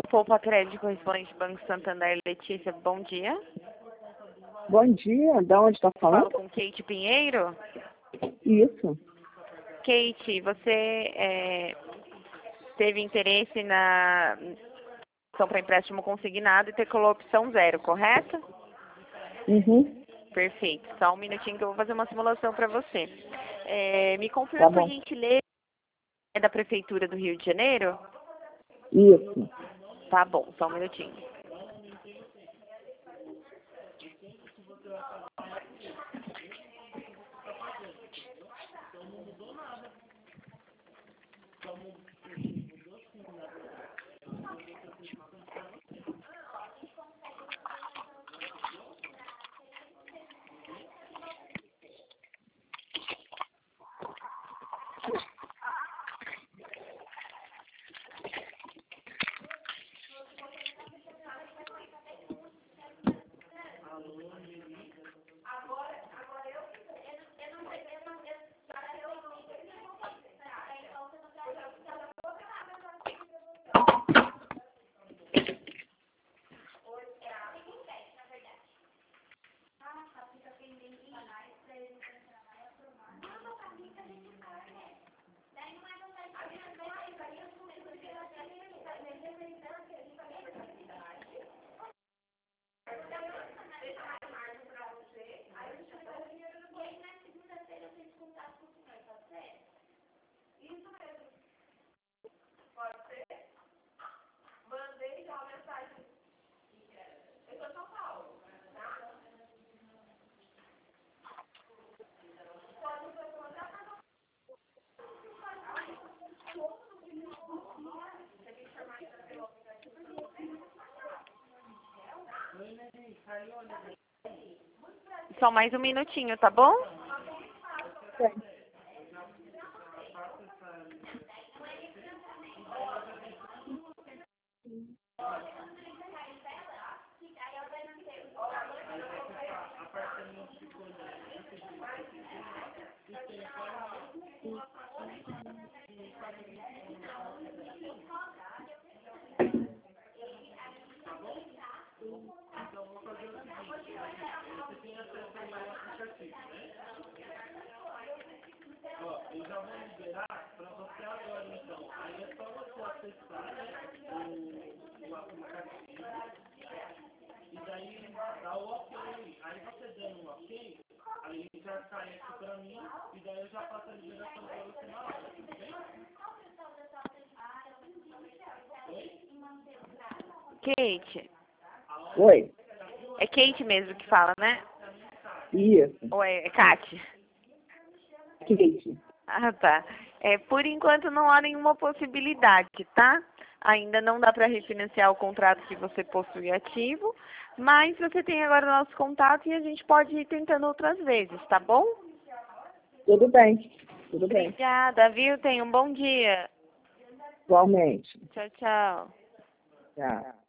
Poupa Crédito Correspondente Banco Santander, Letícia, bom dia. Bom dia, de onde está Falo falando? com Kate Pinheiro. Isso. Kate, você teve interesse na opção para empréstimo consignado e teclou a opção 0, correto? Uhum. Perfeito. Só um minutinho que eu vou fazer uma simulação para você. Me confirma, por gentileza, é da Prefeitura do Rio de Janeiro? Isso. Tá bom, só um minutinho. Só mais um minutinho, tá bom? Sim. Eu já vou liberar para você agora, então. Aí é só você acessar, o aplicativo e daí dá o ok. Aí você dando um ok, aí já cai aqui para mim e daí eu já faço a liberação para você na hora, tudo bem? Kate. Oi. É Kate mesmo que fala, né? Isso. Ou é Kate? Kate. Ah, tá. Por enquanto não há nenhuma possibilidade, tá? Ainda não dá para refinanciar o contrato que você possui ativo, mas você tem agora o nosso contato e a gente pode ir tentando outras vezes, tá bom? Tudo bem. Tudo bem. Obrigada, viu? Tenha um bom dia. Igualmente. Tchau, tchau. Tchau.